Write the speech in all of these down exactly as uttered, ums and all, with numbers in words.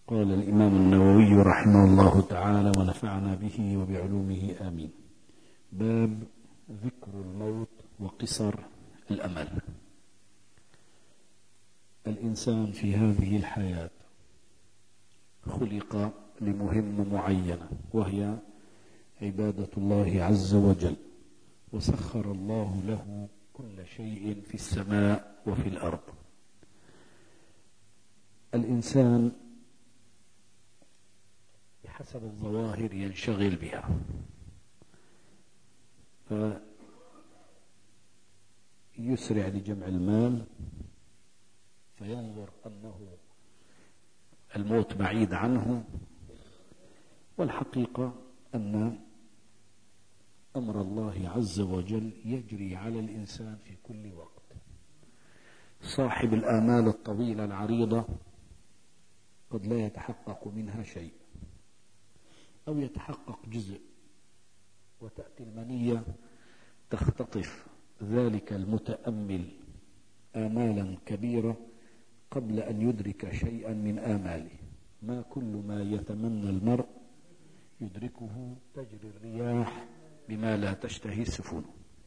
قال الإمام النووي رحمه الله تعالى ونفعنا به وبعلومه آمين. باب ذكر الموت وقصر الأمل. الإنسان في هذه الحياة خلق لمهمة معينة، وهي عبادة الله عز وجل، وسخر الله له كل شيء في السماء وفي الأرض. الإنسان بحسب الظواهر ينشغل بها، فيسرع لجمع المال، فينظر أنه الموت بعيد عنه، والحقيقة أن أمر الله عز وجل يجري على الإنسان في كل وقت. صاحب الآمال الطويلة العريضة قد لا يتحقق منها شيء، أو يتحقق جزء، وتأتي المنية تختطف ذلك المتأمل آمالا كبيرة قبل أن يدرك شيئا من آماله. ما كل ما يتمنى المرء يدركه، تجري الرياح بما لا تشتهي السفن.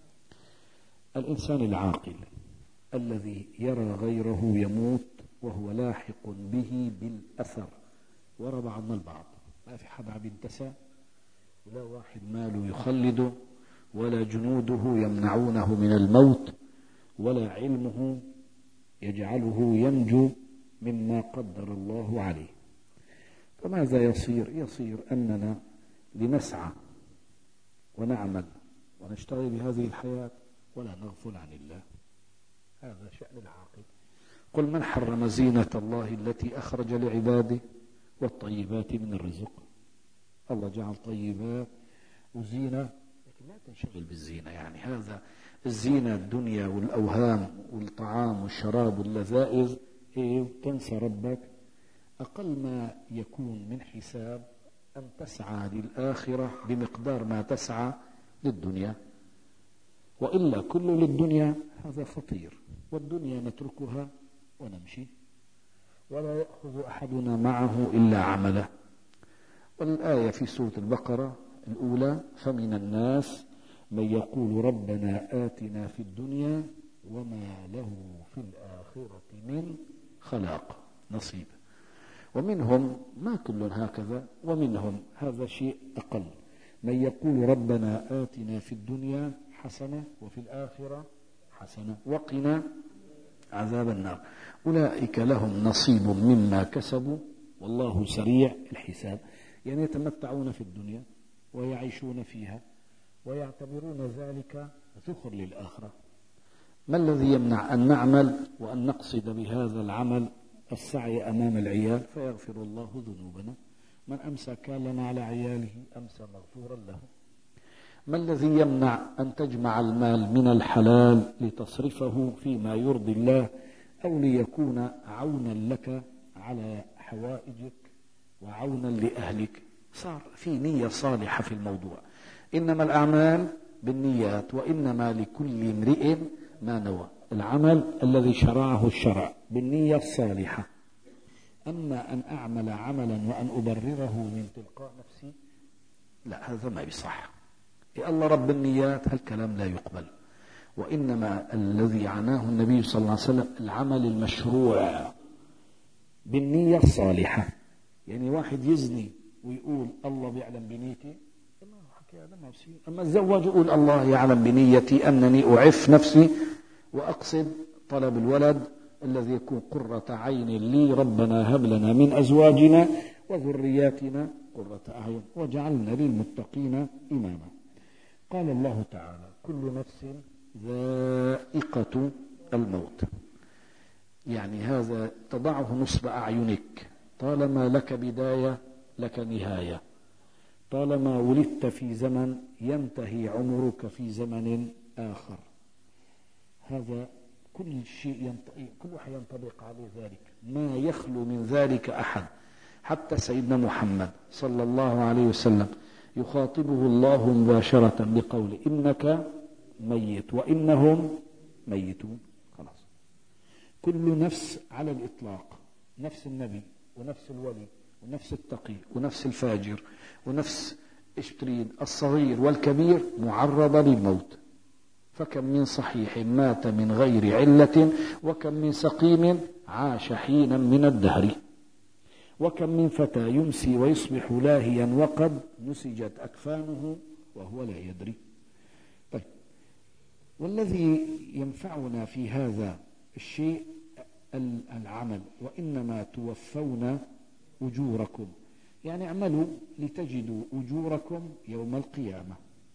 الإنسان العاقل الذي يرى غيره يموت وهو لاحق به بالأثر، ورا بعضنا البعض، ما في حدا عم ينتسى، ولا واحد ماله يخلده، ولا جنوده يمنعونه من الموت، ولا علمه يجعله ينجو مما قدر الله عليه. فماذا يصير؟ يصير أننا لنسعى ونعمل ونشتغل بهذه الحياة ولا نغفل عن الله. هذا شأن العاقل. قل من حرم زينة الله التي أخرج لعباده والطيبات من الرزق. الله جعل طيبات وزينة، لكن لا تنشغل بالزينة. يعني هذا الزينة الدنيا والأوهام والطعام والشراب واللذائذ، إيه، تنسى ربك. أقل ما يكون من حساب أن تسعى للآخرة بمقدار ما تسعى للدنيا، وإلا كل للدنيا هذا خطير. والدنيا نتركها ونمشي، ولا يأخذ أحدنا معه إلا عمله. والآية في سورة البقرة الأولى: فمن الناس من يقول ربنا آتنا في الدنيا وما له في الآخرة من خلاق، نصيب. ومنهم، ما كل هكذا، ومنهم هذا شيء أقل، من يقول ربنا آتنا في الدنيا حسنة وفي الآخرة حسنة وقنا عذاب النار. أولئك لهم نصيب مما كسبوا والله سريع الحساب. يعني يتمتعون في الدنيا ويعيشون فيها ويعتبرون ذلك ذخر للآخرة. ما الذي يمنع أن نعمل وأن نقصد بهذا العمل السعي أمام العيال فيغفر الله ذنوبنا؟ من أمسى كالا على عياله أمسى مغفورا له. ما الذي يمنع أن تجمع المال من الحلال لتصرفه فيما يرضي الله، أو ليكون عونا لك على حوائجك وعونا لأهلك؟ صار في نية صالحة في الموضوع. إنما الأعمال بالنيات، وإنما لكل امرئ ما نوى. العمل الذي شرعه الشرع بالنية الصالحة. أما أن أعمل عملا وأن أبرره من تلقاء نفسي، لا، هذا ما يصح. يا الله رب النيات، هالكلام لا يقبل. وإنما الذي عناه النبي صلى الله عليه وسلم العمل المشروع بالنية الصالحة. يعني واحد يزني ويقول الله بيعلم بنيتي، أما الزواج يقول الله يعلم بنيتي أنني أعف نفسي وأقصد طلب الولد الذي يكون قرة عين لي، ربنا هب لنا من أزواجنا وذرياتنا قرة أعين وجعلنا للمتقين إماما. قال الله تعالى: كل نفس ذائقة الموت. يعني هذا تضعه نصب أعينك، طالما لك بداية لك نهاية، طالما ولدت في زمن ينتهي عمرك في زمن آخر. هذا كل شيء ينطبق، كل واحد ينطبق عليه ذلك، ما يخلو من ذلك أحد. حتى سيدنا محمد صلى الله عليه وسلم يخاطبه الله مباشرة بقوله: إنك ميت وإنهم ميتون. خلاص، كل نفس على الإطلاق، نفس النبي ونفس الولي ونفس التقي ونفس الفاجر ونفس اشترين الصغير والكبير معرض للموت. فكم من صحيح مات من غير علة، وكم من سقيم عاش حينا من الدهر، وكم من فتى يمسي ويصبح لاهيا وقد نسجت أكفانه وهو لا يدري. طيب، والذي ينفعنا في هذا الشيء العمل، وإنما توفون أجوركم، يعني اعملوا لتجدوا أجوركم يوم القيامة.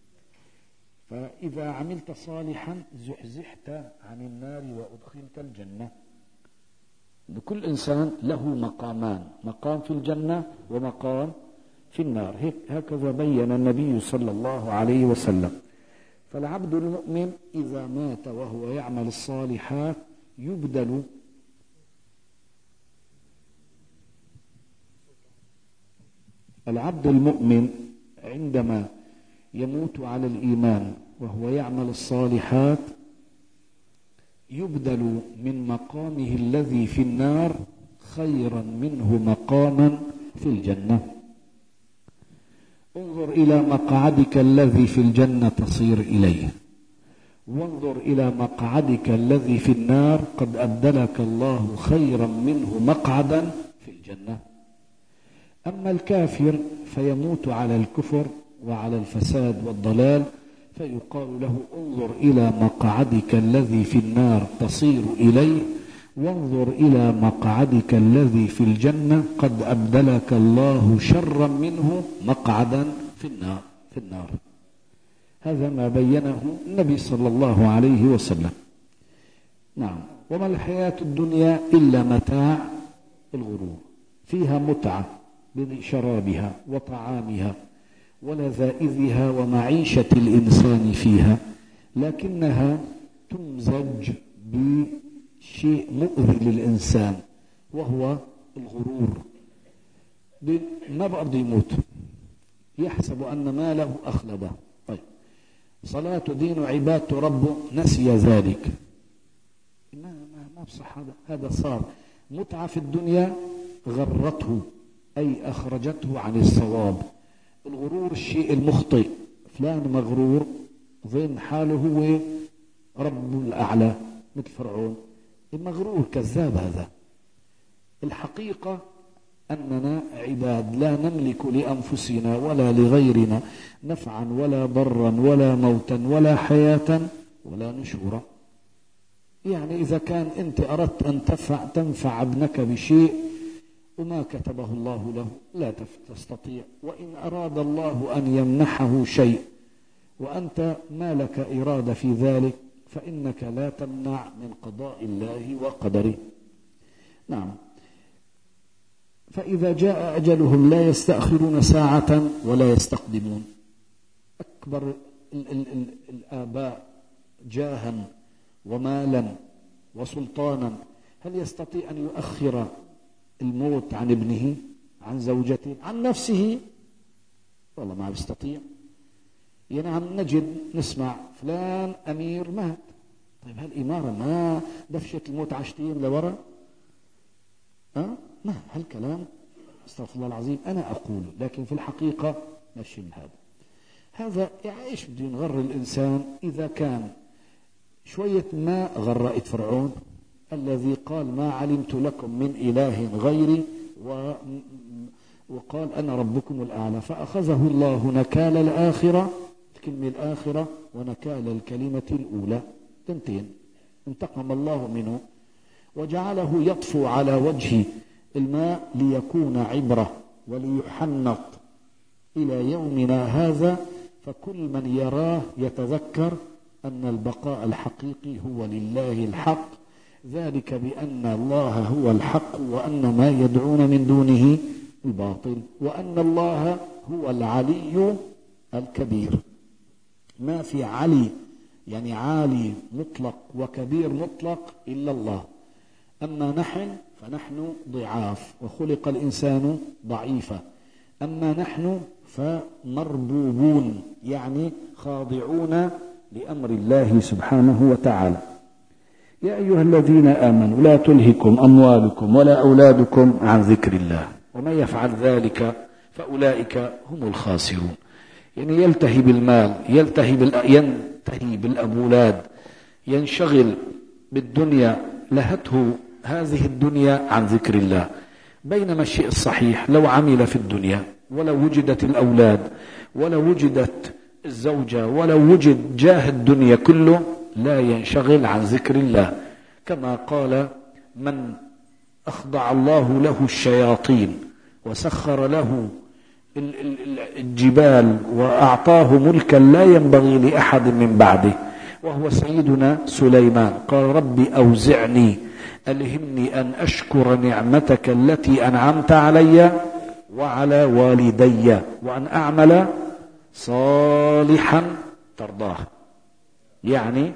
فإذا عملت صالحا زحزحت عن النار وأدخلت الجنة. لكل إنسان له مقامان، مقام في الجنة ومقام في النار، هيك هكذا بين النبي صلى الله عليه وسلم. فالعبد المؤمن إذا مات وهو يعمل الصالحات يبدل العبد المؤمن عندما يموت على الإيمان وهو يعمل الصالحات يبدل من مقامه الذي في النار خيرا منه مقاما في الجنة. انظر إلى مقعدك الذي في الجنة تصير إليه، وانظر إلى مقعدك الذي في النار قد أبدلك الله خيرا منه مقعدا في الجنة. أما الكافر فيموت على الكفر وعلى الفساد والضلال، فيقال له انظر إلى مقعدك الذي في النار تصير إليه، وانظر إلى مقعدك الذي في الجنة قد أبدلك الله شرا منه مقعدا في النار في النار هذا ما بينه النبي صلى الله عليه وسلم. نعم. وما الحياة الدنيا إلا متاع الغرور، فيها متعة بشرابها وطعامها ولذائذها ومعيشة الإنسان فيها، لكنها تمزج بشيء مؤذي للإنسان وهو الغرور. ما بقدر يموت، يحسب أن ماله أخلده. طيب، صلاة دين عبادة ربه نسي ذلك. ما ما بصح هذا هذا صار متعة في الدنيا غرته، أي أخرجته عن الصواب. الغرور الشيء المخطئ، فلان مغرور ظن حاله هو رب الأعلى مثل فرعون. المغرور كذاب. هذا الحقيقة أننا عباد لا نملك لأنفسنا ولا لغيرنا نفعا ولا ضرا ولا موتا ولا حياة ولا نشورا. يعني إذا كان أنت أردت أن تنفع, تنفع ابنك بشيء وما كتبه الله له لا تستطيع، وإن أراد الله أن يمنحه شيء وأنت ما لك إرادة في ذلك فإنك لا تمنع من قضاء الله وقدره. نعم. فإذا جاء أجلهم لا يستأخرون ساعة ولا يستقدمون. أكبر ال ال ال الآباء جاها ومالا وسلطانا، هل يستطيع أن يؤخر الموت عن ابنه، عن زوجته، عن نفسه؟ والله ما بيستطيع. يعني عم نجد نسمع فلان أمير مات. طيب هالإمارة ما دفشت الموت عشتين لورا؟ أه؟ ما هالكلام استغفر الله العظيم أنا أقوله، لكن في الحقيقة ماشي من هذا. هذا إيش بده ينغر الإنسان إذا كان شوية ما غرائت فرعون الذي قال ما علمت لكم من إله غيري و... وقال أنا ربكم الأعلى، فأخذه الله نكال الآخرة، الكلمة الآخرة، ونكال الكلمة الأولى، تنتين. انتقم الله منه وجعله يطفو على وجه الماء ليكون عبرة وليحنط إلى يومنا هذا. فكل من يراه يتذكر أن البقاء الحقيقي هو لله الحق، ذلك بأن الله هو الحق وأن ما يدعون من دونه الباطل، وأن الله هو العلي الكبير. ما في علي يعني عالي مطلق وكبير مطلق إلا الله. أما نحن فنحن ضعاف وخلق الإنسان ضعيفا، أما نحن فمربوبون يعني خاضعون لأمر الله سبحانه وتعالى. يا أيها الذين آمنوا لا تلهكم أموالكم ولا أولادكم عن ذكر الله ومن يفعل ذلك فأولئك هم الخاسرون. يعني يلتهي بالمال، يلتهي, بال... ينتهي بالأولاد، ينشغل بالدنيا، لهته هذه الدنيا عن ذكر الله. بينما الشيء الصحيح لو عمل في الدنيا ولو وجدت الأولاد ولو وجدت الزوجة ولو وجد جاه الدنيا كله لا ينشغل عن ذكر الله، كما قال من أخضع الله له الشياطين وسخر له الجبال وأعطاه ملكا لا ينبغي لأحد من بعده، وهو سيدنا سليمان. قال ربي أوزعني ألهمني أن أشكر نعمتك التي أنعمت علي وعلى والدي وأن أعمل صالحا ترضاه. يعني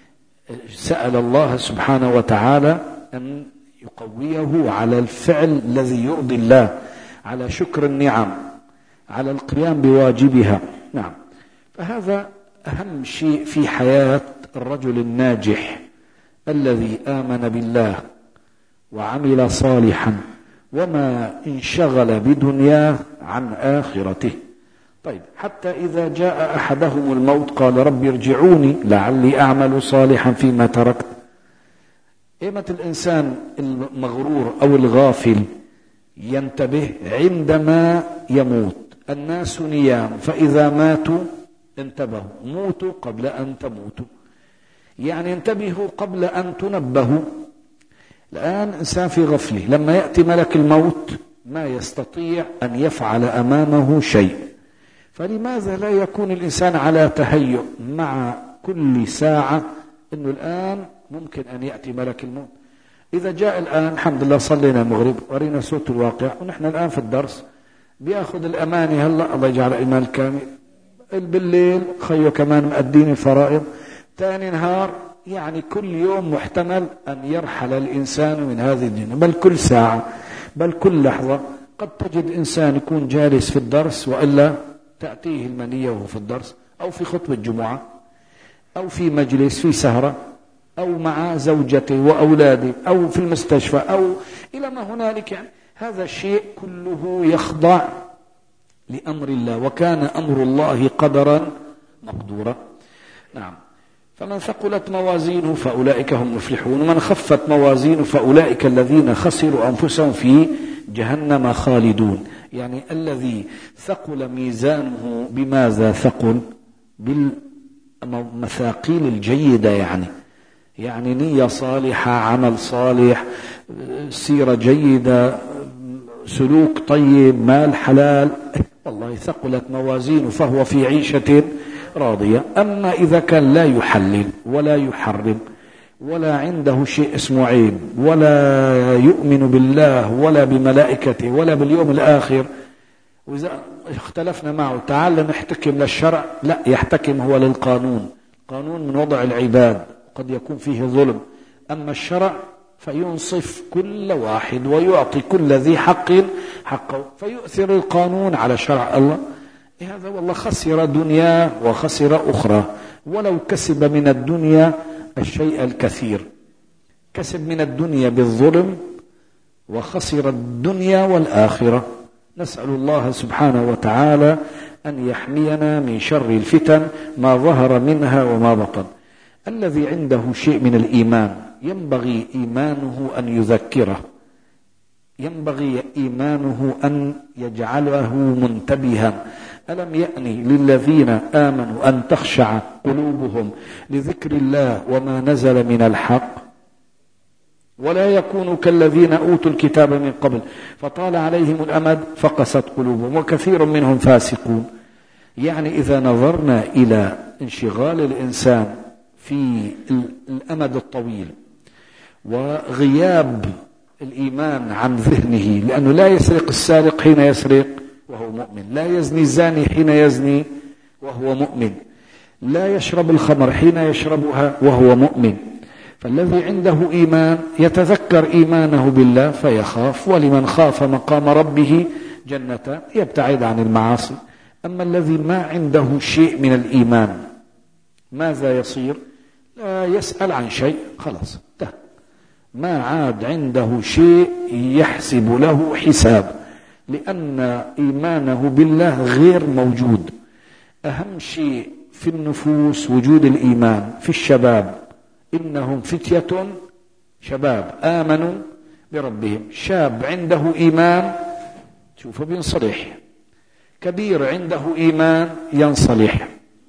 سأل الله سبحانه وتعالى أن يقويه على الفعل الذي يرضي الله، على شكر النعم، على القيام بواجبها. نعم، فهذا أهم شيء في حياة الرجل الناجح الذي آمن بالله وعمل صالحا وما انشغل بدنياه عن آخرته. طيب، حتى إذا جاء أحدهم الموت قال رب ارجعوني لعلي أعمل صالحا فيما تركت. إيمة الإنسان المغرور أو الغافل ينتبه عندما يموت. الناس نيام، فإذا ماتوا انتبهوا. موتوا قبل أن تموتوا، يعني انتبهوا قبل أن تنبهوا. الآن إنسان في غفلة، لما يأتي ملك الموت ما يستطيع أن يفعل أمامه شيء. فلماذا لا يكون الإنسان على تهيؤ مع كل ساعة أنه الآن ممكن أن يأتي ملك الموت؟ إذا جاء الآن الحمد لله صلينا المغرب ورينا صوت الواقع ونحن الآن في الدرس، بياخذ الأماني هلأ الله يجعل إيمان الكامل، بالليل خيو كمان مؤدين الفرائض، ثاني نهار، يعني كل يوم محتمل أن يرحل الإنسان من هذه الدنيا، بل كل ساعة، بل كل لحظة. قد تجد إنسان يكون جالس في الدرس وإلا تأتيه المنية وهو في الدرس، أو في خطبة جمعة، أو في مجلس في سهرة، أو مع زوجته وأولاده، أو في المستشفى، أو إلى ما هنالك. يعني هذا الشيء كله يخضع لأمر الله، وكان أمر الله قدرا مقدورا. نعم، فمن ثقلت موازينه فأولئك هم المفلحون، ومن خفت موازينه فأولئك الذين خسروا أنفسهم في جهنم خالدون. يعني الذي ثقل ميزانه بماذا ثقل؟ بالمثاقيل الجيدة، يعني يعني نية صالحة، عمل صالح، سيرة جيدة، سلوك طيب، مال حلال، والله ثقلت موازينه فهو في عيشة راضية. أما إذا كان لا يحلل ولا يحرم ولا عنده شيء اسمه عيب، ولا يؤمن بالله ولا بملائكته ولا باليوم الآخر، وإذا اختلفنا معه تعال نحتكم للشرع، لا، يحتكم هو للقانون. قانون من وضع العباد قد يكون فيه ظلم، أما الشرع فينصف كل واحد ويعطي كل ذي حق حقه، فيؤثر القانون على شرع الله. هذا والله خسر دنيا وخسر أخرى، ولو كسب من الدنيا الشيء الكثير. كسب من الدنيا بالظلم وخسر الدنيا والآخرة. نسأل الله سبحانه وتعالى أن يحمينا من شر الفتن ما ظهر منها وما بطن. الذي عنده شيء من الإيمان ينبغي إيمانه أن يذكره، ينبغي إيمانه أن يجعله منتبها. ألم يأني للذين آمنوا أن تخشع قلوبهم لذكر الله وما نزل من الحق، ولا يكونوا كالذين أوتوا الكتاب من قبل فطال عليهم الأمد فقست قلوبهم وكثير منهم فاسقون. يعني إذا نظرنا إلى انشغال الإنسان في الأمد الطويل وغياب الإيمان عن ذهنه، لأنه لا يسرق السارق حين يسرق وهو مؤمن، لا يزني الزاني حين يزني وهو مؤمن، لا يشرب الخمر حين يشربها وهو مؤمن. فالذي عنده إيمان يتذكر إيمانه بالله فيخاف، ولمن خاف مقام ربه جنتان، يبتعد عن المعاصي. أما الذي ما عنده شيء من الإيمان ماذا يصير؟ لا يسأل عن شيء، خلاص ما عاد عنده شيء يحسب له حساب، لأن إيمانه بالله غير موجود. أهم شيء في النفوس وجود الإيمان. في الشباب إنهم فتية شباب آمنوا بربهم. شاب عنده إيمان شوفوا بينصلح، كبير عنده إيمان ينصلح،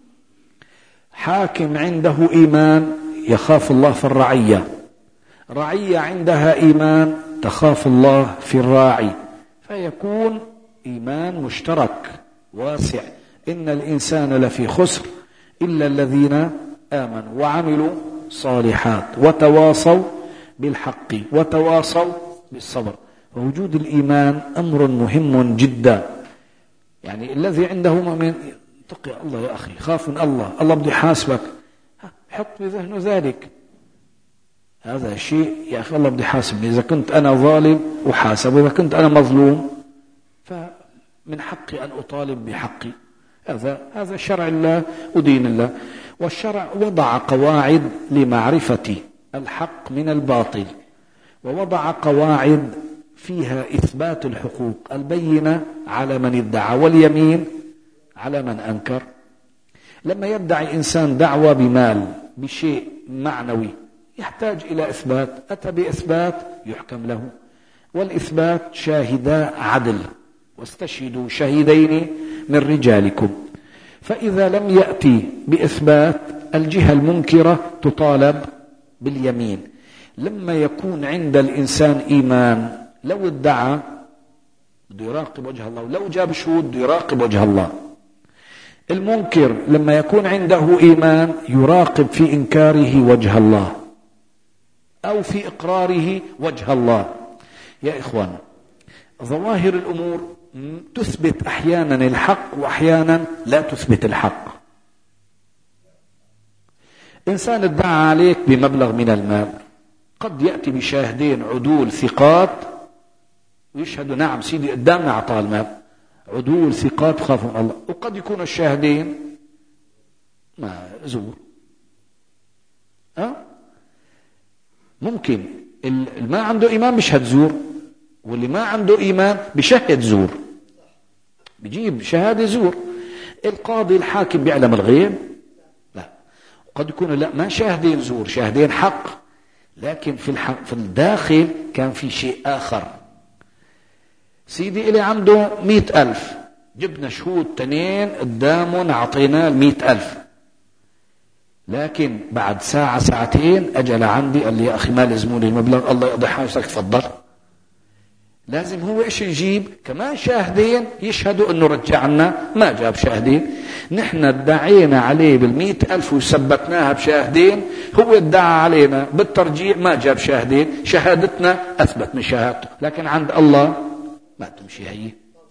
حاكم عنده إيمان يخاف الله في الرعية، رعية عندها إيمان تخاف الله في الراعي، فيكون إيمان مشترك واسع. إن الإنسان لفي خسر إلا الذين آمنوا وعملوا صالحات وتواصوا بالحق وتواصوا بالصبر. فوجود الإيمان أمر مهم جدا. يعني الذي عنده مؤمن اتقي الله يا أخي، خاف من الله، الله بده يحاسبك، حط بذهنه ذلك. هذا الشيء يا أخي الله بده يحاسبني، إذا كنت أنا ظالم أحاسب، وإذا كنت أنا مظلوم فمن حقي أن أطالب بحقي. هذا هذا شرع الله ودين الله. والشرع وضع قواعد لمعرفة الحق من الباطل، ووضع قواعد فيها إثبات الحقوق، البينة على من ادعى واليمين على من أنكر. لما يدعي إنسان دعوى بمال بشيء معنوي يحتاج إلى إثبات، أتى بإثبات يحكم له، والإثبات شاهدا عدل، واستشهدوا شهيدين من رجالكم. فإذا لم يأتي بإثبات الجهة المنكرة تطالب باليمين. لما يكون عند الإنسان إيمان لو ادعى بده يراقب وجه الله، ولو جاب شهود بده يراقب وجه الله. المنكر لما يكون عنده إيمان يراقب في إنكاره وجه الله أو في إقراره وجه الله. يا إخوان، ظواهر الأمور تثبت أحيانا الحق وأحيانا لا تثبت الحق. إنسان ادعى عليك بمبلغ من المال، قد يأتي بشاهدين عدول ثقات ويشهدوا نعم سيدي قدامنا أعطاه المال، عدول ثقات خافوا من الله. وقد يكون الشاهدين ما زور. أه؟ ممكن اللي ما عنده إيمان بيشهد زور، واللي ما عنده إيمان بيشهد زور، بيجيب شهادة زور. القاضي الحاكم بيعلم الغيب؟ لا. قد يكون لا ما شاهدين زور، شاهدين حق، لكن في الحق في الداخل كان في شيء آخر. سيدي إلي عنده مئة ألف، جبنا شهود تنين قدامهم أعطيناه المئة ألف، لكن بعد ساعة ساعتين أجل عندي قال لي يا أخي ما لزموني المبلغ، الله يقضي حاجتك تفضل. لازم هو إيش يجيب كمان شاهدين يشهدوا أنه رجعنا، ما جاب شاهدين. نحن ادعينا عليه بالمئة ألف وثبتناها بشاهدين، هو ادعى علينا بالترجيع ما جاب شاهدين، شهادتنا أثبت من شهادته، لكن عند الله ما تمشي هي.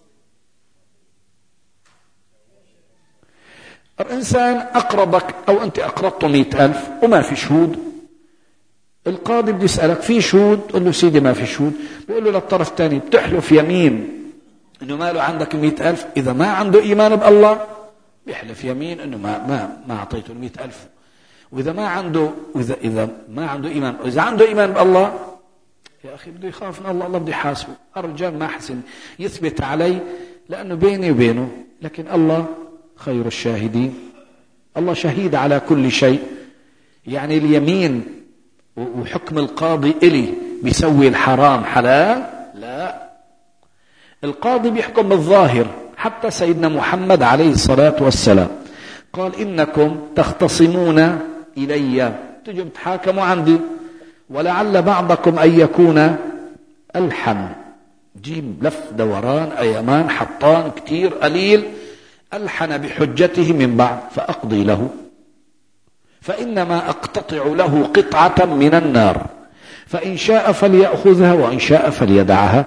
الإنسان أقرضك أو أنت أقرضته مئة ألف وما في شهود، القاضي بده يسألك في شهود؟ تقول له سيدي ما في شهود. بيقول له للطرف الثاني بتحلف يمين إنه ماله عندك مئة ألف، إذا ما عنده إيمان بالله بيحلف يمين إنه ما ما ما أعطيته المئة ألف. وإذا ما عنده إذا إذا ما عنده إيمان، إذا عنده إيمان بالله يا أخي بده يخاف من الله، الله بده يحاسبه. الرجال ما حسن يثبت علي لأنه بيني وبينه، لكن الله خير الشاهدين، الله شهيد على كل شيء. يعني اليمين وحكم القاضي إلي بيسوي الحرام حلال؟ لا، القاضي بيحكم بالظاهر. حتى سيدنا محمد عليه الصلاة والسلام قال إنكم تختصمون إلي، تجوا بتحاكموا عندي، ولعل بعضكم أن يكون ألحن، جيب لف دوران أيمان حطان كتير قليل، ألحن بحجته من بعد فأقضي له، فإنما أقتطع له قطعة من النار، فإن شاء فليأخذها وإن شاء فليدعها.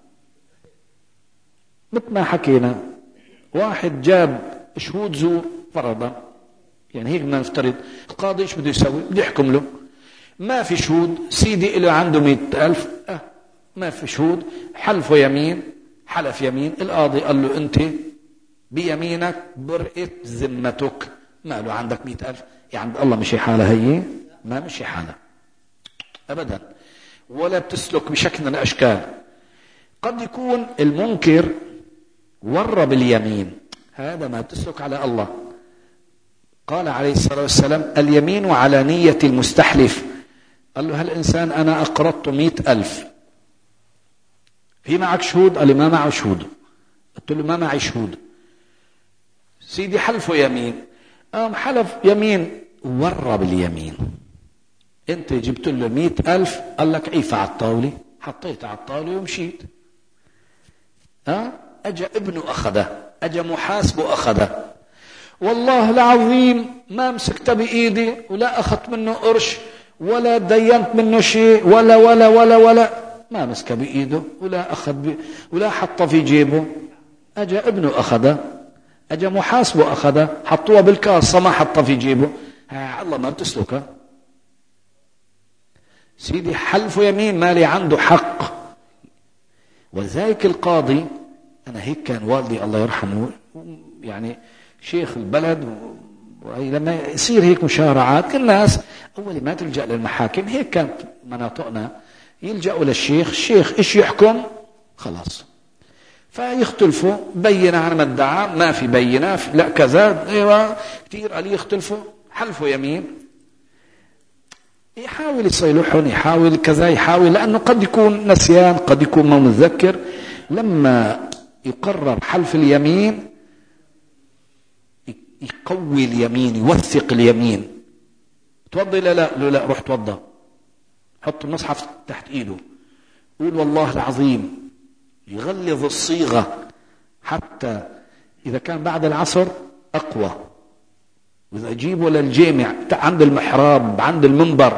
مثل ما حكينا، واحد جاب شهود زور فرضا، يعني هيك بدنا نفترض، القاضي ايش بده يسوي؟ بده يحكم له. ما في شهود، سيدي إله عنده مئة ألف، أه ما في شهود، حلف يمين، حلف يمين، القاضي قال له أنت بيمينك برئت ذمتك، ما له عندك مئة ألف. يعني الله مشي حالة هي؟ ما مشي حالة أبدا، ولا بتسلك بشكل من الأشكال. قد يكون المنكر ور باليمين، هذا ما تسلك على الله. قال عليه الصلاة والسلام اليمين على نية المستحلف. قال له هالإنسان أنا أقرضت مئة ألف، في معك شهود؟ قال لي ما معه شهود. قلت له ما معي شهود. سيدي حلفه يمين. قام حلف يمين، ور باليمين. انت جبت له مئة ألف، قال لك عيفة على الطاولة، حطيتها على الطاولة ومشيت. ها أجا ابنه أخذه، أجا محاسبه أخذه. والله العظيم ما مسكته بإيدي ولا أخذت منه قرش ولا دينت منه شيء ولا ولا ولا ولا ما مسكه بإيده ولا أخذ بي ولا حطه في جيبه. أجا ابنه أخذه، أجا محاسبه أخذه، حطوه بالكاسة ما حطه في جيبه. ها الله ما بتسلكه. سيدي حلف يمين مالي عنده حق. وذلك القاضي، أنا هيك كان والدي الله يرحمه يعني شيخ البلد، لما يصير هيك مشارعات الناس أول ما تلجأ للمحاكم، هيك كانت مناطقنا يلجأوا للشيخ، الشيخ إيش يحكم خلاص. فيختلفوا بينة عن ما ادعى، ما في بينة، لا كذا، ايوه كثير قال يختلفوا. حلفوا يمين يحاول يصيلحهم، يحاول كذا، يحاول، لأنه قد يكون نسيان، قد يكون ما متذكر. لما يقرر حلف اليمين يقوي اليمين، يوثق اليمين. توضي؟ لا لا لا, لا روح توضى، حط المصحف تحت ايده، قول والله العظيم. يغلظ الصيغة حتى إذا كان بعد العصر أقوى، وإذا أجيبه للجامع عند المحراب عند المنبر،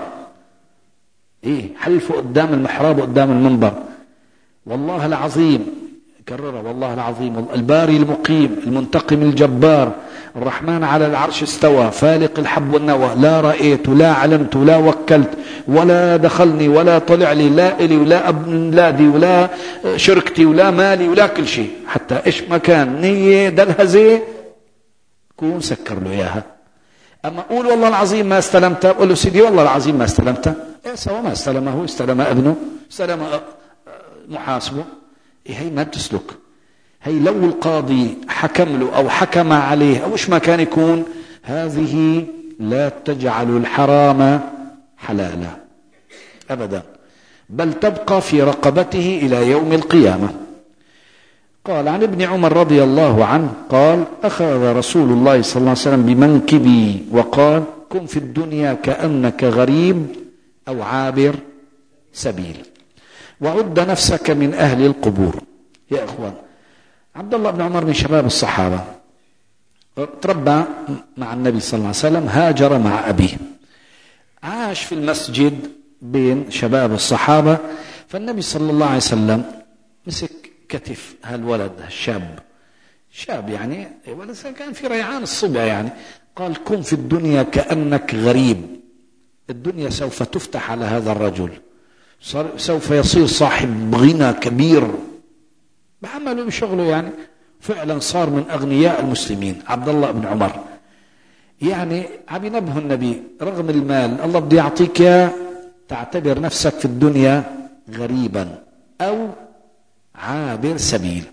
إيه حلفه قدام المحراب وقدام المنبر. والله العظيم، كررها، والله العظيم الباري المقيم المنتقم الجبار الرحمن على العرش استوى فالق الحب والنوى، لا رأيت ولا علمت ولا وكلت ولا دخلني ولا طلع لي، لا إلي ولا أولادي ولا شركتي ولا مالي ولا كل شيء، حتى إيش ما كان نية دلهزة كون سكر له إياها. أما أقول والله العظيم ما استلمته، أقول له سيدي والله العظيم ما استلمته، إيه سوا ما استلمه، استلم ابنه، استلم محاسبه. إيه هي ما بتسلك. هي لو القاضي حكم له أو حكم عليه أو إيش ما كان يكون، هذه لا تجعل الحرام حلالا أبدا، بل تبقى في رقبته إلى يوم القيامة. قال عن ابن عمر رضي الله عنه قال أخذ رسول الله صلى الله عليه وسلم بمنكبي وقال كن في الدنيا كأنك غريب أو عابر سبيل، وعد نفسك من أهل القبور. يا إخوان، عبد الله بن عمر من شباب الصحابة، تربى مع النبي صلى الله عليه وسلم، هاجر مع أبيه، عاش في المسجد بين شباب الصحابة. فالنبي صلى الله عليه وسلم مسك كتف هالولد الشاب، شاب يعني ولد كان في ريعان الصبا يعني، قال كن في الدنيا كأنك غريب. الدنيا سوف تفتح على هذا الرجل، سوف يصير صاحب غنى كبير بعمله بشغله، يعني فعلا صار من أغنياء المسلمين عبد الله بن عمر. يعني عم ينبه النبي رغم المال الله بده يعطيك تعتبر نفسك في الدنيا غريبا أو عابر سبيل.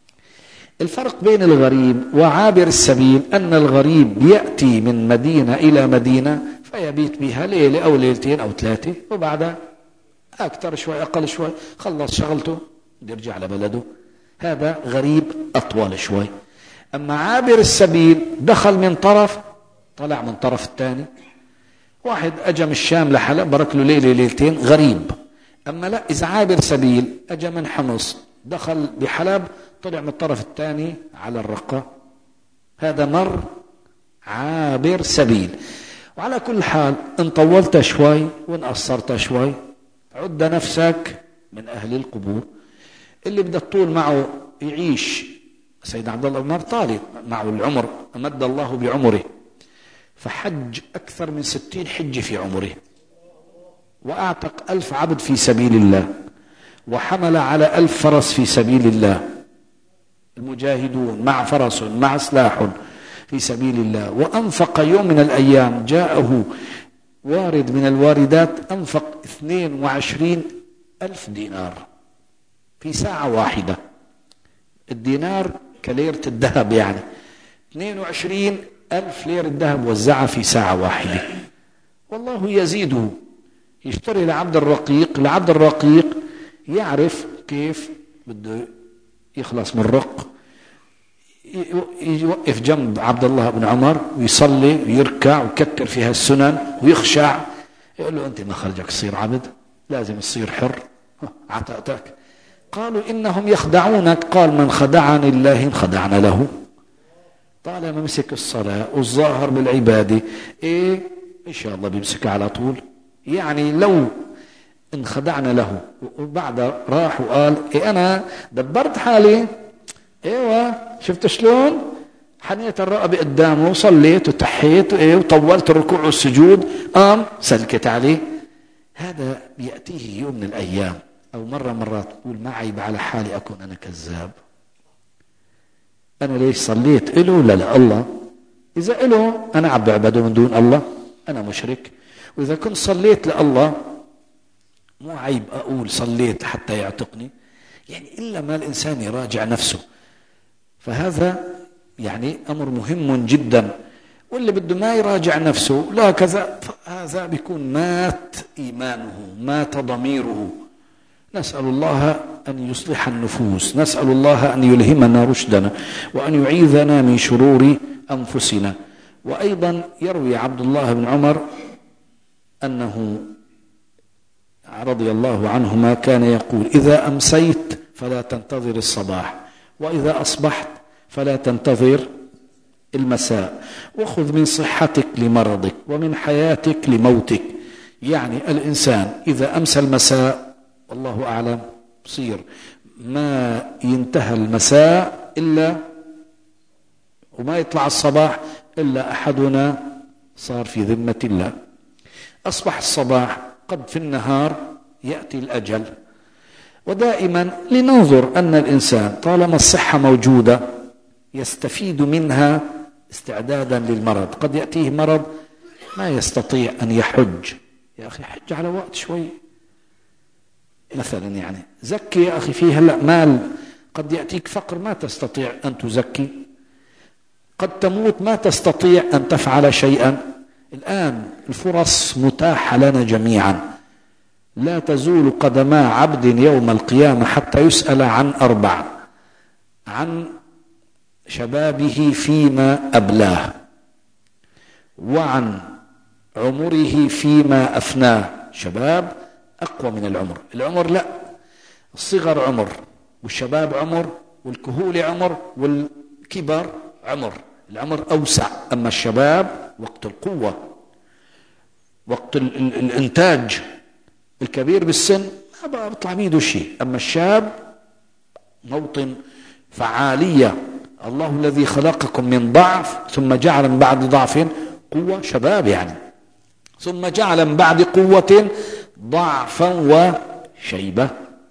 الفرق بين الغريب وعابر السبيل أن الغريب يأتي من مدينة إلى مدينة فيبيت بها ليلة أو ليلتين أو ثلاثة، وبعدها أكثر شوي أقل شوي خلص شغلته يرجع لبلده. هذا غريب أطول شوي. أما عابر السبيل دخل من طرف طلع من طرف الثاني. واحد أجا من الشام لحلب برك له ليلة ليلتين غريب. أما لا، إذا عابر سبيل أجا من حمص دخل بحلب طلع من الطرف الثاني على الرقة، هذا مر عابر سبيل. وعلى كل حال إن طولت شوي وإن قصرت شوي عد نفسك من أهل القبور. اللي بدأ الطول معه يعيش، سيد عبد الله بن عمر طالب معه العمر، أمد الله بعمره، فحج أكثر من ستين حجة في عمره، وأعتق ألف عبد في سبيل الله، وحمل على ألف فرس في سبيل الله، المجاهدون مع فرس مع سلاح في سبيل الله. وأنفق يوم من الأيام جاءه وارد من الواردات أنفق اثنين وعشرين ألف دينار في ساعة واحدة. الدينار كليرة الذهب يعني اثنين وعشرين ألف ليرة ذهب وزعها في ساعة واحدة، والله يزيده. يشتري لعبد الرقيق، العبد الرقيق يعرف كيف بده يخلص من الرق، يوقف جنب عبد الله بن عمر ويصلي ويركع ويكتر فيها السنن ويخشع، يقول له أنت ما خرجك تصير عبد، لازم تصير حر، عطأتك. قالوا إنهم يخدعونك، قال من خدعني الله انخدعنا له. طالما مسك الصلاة والظاهر بالعبادة إيه إن شاء الله بيمسك على طول. يعني لو انخدعنا له وبعد راح وقال إيه أنا دبرت حالي، ايوه شفت شلون حنيت الرقبة قدامه وصليت وتحيت ايه وطولت الركوع والسجود، قام سلكت عليه. هذا بيأتيه يوم من الأيام أو مرة مرات تقول ما عيب على حالي أكون أنا كذاب. أنا ليش صليت إله؟ لا لا الله. إذا إله أنا عم بعبده من دون الله أنا مشرك، وإذا كنت صليت لله مو عيب أقول صليت حتى يعتقني. يعني إلا ما الإنسان يراجع نفسه، فهذا يعني أمر مهم جدا. واللي بده ما يراجع نفسه لا كذا، هذا بيكون مات إيمانه، مات ضميره. نسأل الله أن يصلح النفوس، نسأل الله أن يلهمنا رشدنا وأن يعيذنا من شرور أنفسنا. وأيضا يروي عبد الله بن عمر أنه رضي الله عنهما كان يقول إذا أمسيت فلا تنتظر الصباح، وإذا أصبحت فلا تنتظر المساء، وخذ من صحتك لمرضك ومن حياتك لموتك. يعني الإنسان إذا أمسى المساء والله أعلم بصير ما ينتهى المساء إلا وما يطلع الصباح إلا أحدنا صار في ذمة الله. أصبح الصباح قد في النهار يأتي الأجل. ودائما لننظر أن الإنسان طالما الصحة موجودة يستفيد منها استعدادا للمرض. قد يأتيه مرض ما يستطيع أن يحج، يا أخي حج على وقت شوي مثلا، يعني زكي يا أخي فيه هلأ مال. قد يأتيك فقر ما تستطيع أن تزكي، قد تموت ما تستطيع أن تفعل شيئا. الآن الفرص متاحة لنا جميعا. لا تزول قدما عبد يوم القيامة حتى يسأل عن أربع: عن شبابه فيما أبلاه، وعن عمره فيما أفناه. شباب أقوى من العمر، العمر لا، الصغر عمر، والشباب عمر، والكهولة عمر، والكبر عمر. العمر أوسع، أما الشباب وقت القوة، وقت ال ال الإنتاج. الكبير بالسن ما بقى بيطلع بيده شيء، أما الشاب موطن فعالية. الله الذي خلقكم من ضعف ثم جعل من بعد ضعف قوة، شباب يعني، ثم جعل من بعد قوة ضعفا وشيبة.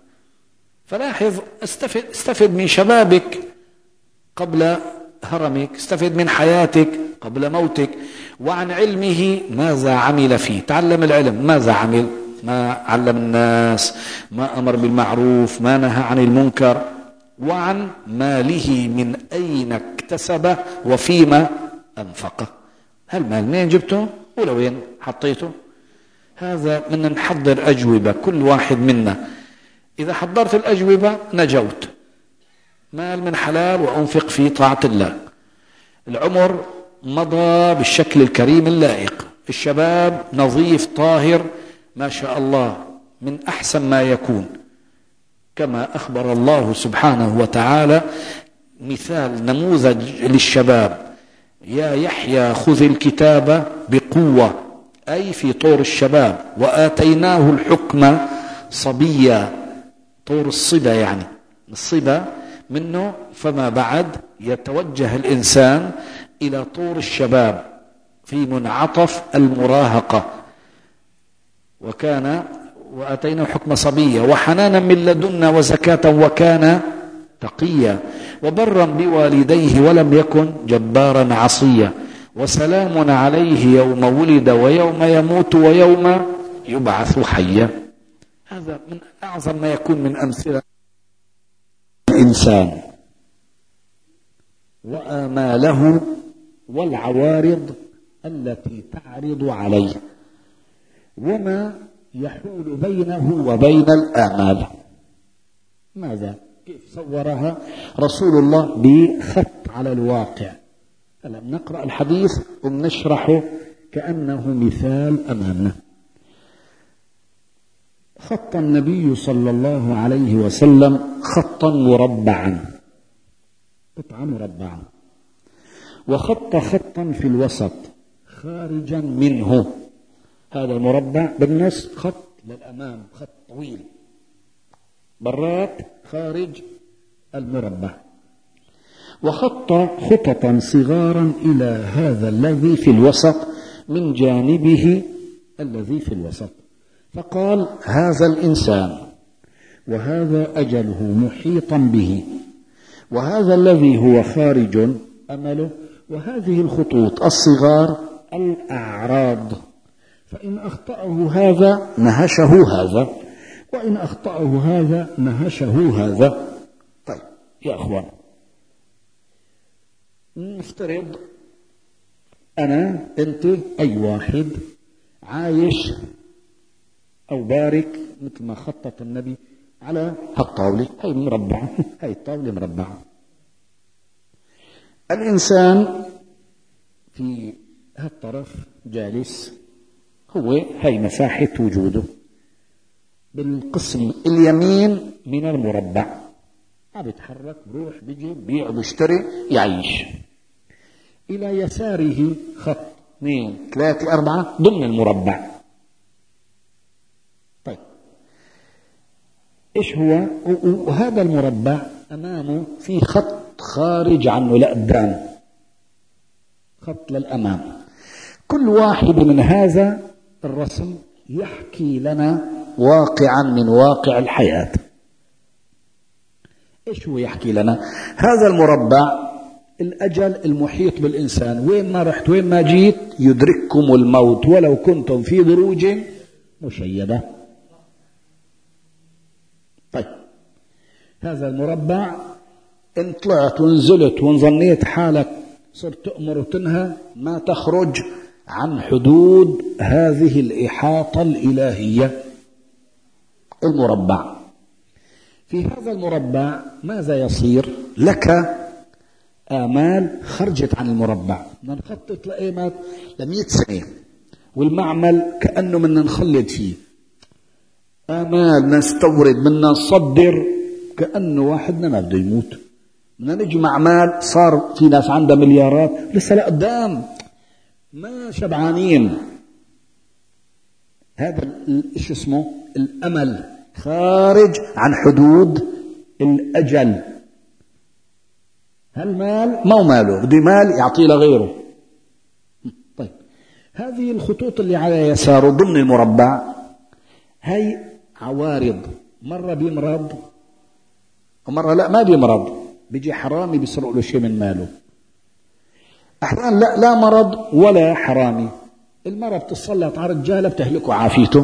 فلاحظ، استفد, استفد من شبابك قبل هرمك، استفد من حياتك قبل موتك. وعن علمه ماذا عمل فيه، تعلم العلم ماذا عمل، ما علم الناس، ما أمر بالمعروف، ما نهى عن المنكر. وعن ماله من أين اكتسبه وفيما أنفقه. هالمال منين جبته ولوين حطيته؟ هذا من نحضر أجوبة كل واحد منا. إذا حضرت الأجوبة نجوت. مال من حلال وأنفق في طاعة الله. العمر مضى بالشكل الكريم اللائق. الشباب نظيف طاهر ما شاء الله من أحسن ما يكون، كما أخبر الله سبحانه وتعالى مثال نموذج للشباب: يا يحيى خذ الكتاب بقوة، أي في طور الشباب، وآتيناه الحكم صبيا. طور الصبا يعني الصبا منه، فما بعد يتوجه الإنسان إلى طور الشباب في منعطف المراهقة. وكان وآتيناه الحكم صبيا وحنانا من لدنا وزكاة وكان تقيا وبرا بوالديه ولم يكن جبارا عصيا وسلام عليه يوم ولد ويوم يموت ويوم يبعث حيا. هذا من أعظم ما يكون من أمثلة الإنسان. وآماله والعوارض التي تعرض عليه وما يحول بينه وبين الآمال. ماذا؟ كيف صورها رسول الله بخط على الواقع؟ ألم نقرأ الحديث ونشرحه كأنه مثال أمامنا. خط النبي صلى الله عليه وسلم خطا مربعا، قطعة مربعة، وخط خطا في الوسط خارجا منه. هذا المربع بالنص خط للأمام، خط طويل، برات خارج المربع، وخط خططا صغارا إلى هذا الذي في الوسط من جانبه الذي في الوسط. فقال هذا الإنسان وهذا أجله محيطا به، وهذا الذي هو خارج أمله، وهذه الخطوط الصغار الأعراض، فإن أخطأه هذا نهشه هذا، وإن أخطأه هذا نهشه هذا. طيب يا أخوان، نفترض أنا أنت أي واحد عايش أو بارك مثل ما خطط النبي على هالطاولة، هاي مربعة، هاي الطاولة مربعة. الإنسان في هالطرف جالس، هو هاي مساحة وجوده بالقسم اليمين من المربع، ما بيتحرك، بروح بيجي بيع بيشتري يعيش. إلى يساره خط اثنين ثلاثة أربعة ضمن المربع. طيب إيش هو؟ وهذا المربع أمامه في خط خارج عنه لقدام، خط للأمام. كل واحد من هذا الرسم يحكي لنا واقعا من واقع الحياة. إيش هو يحكي لنا؟ هذا المربع الأجل المحيط بالإنسان، وين ما رحت وين ما جيت يدرككم الموت ولو كنتم في بروج مشيدة. طيب هذا المربع إن طلعت ونزلت ونظنيت حالك صرت تأمر وتنهى ما تخرج عن حدود هذه الإحاطة الإلهية المربع. في هذا المربع ماذا يصير؟ لك آمال خرجت عن المربع، بدنا نخطط لأيمات لمئة سنة، والمعمل كأنه بدنا نخلد فيه. آمال نستورد، بدنا نصدر، كأنه واحدنا ما بده يموت. بدنا نجمع مال، صار في ناس عندها مليارات لسه لقدام ما شبعانين. هذا ايش اسمه؟ الأمل خارج عن حدود الأجل. هالمال ما ماله، بده مال يعطيه لغيره. طيب هذه الخطوط اللي على يساره ضمن المربع هي عوارض، مرة بيمرض ومرة لا ما بيمرض، بيجي حرامي بيسرق له شيء من ماله. أحيانا لا لا مرض ولا حرامي، المرة بتتسلط على رجالة بتهلكه عافيته،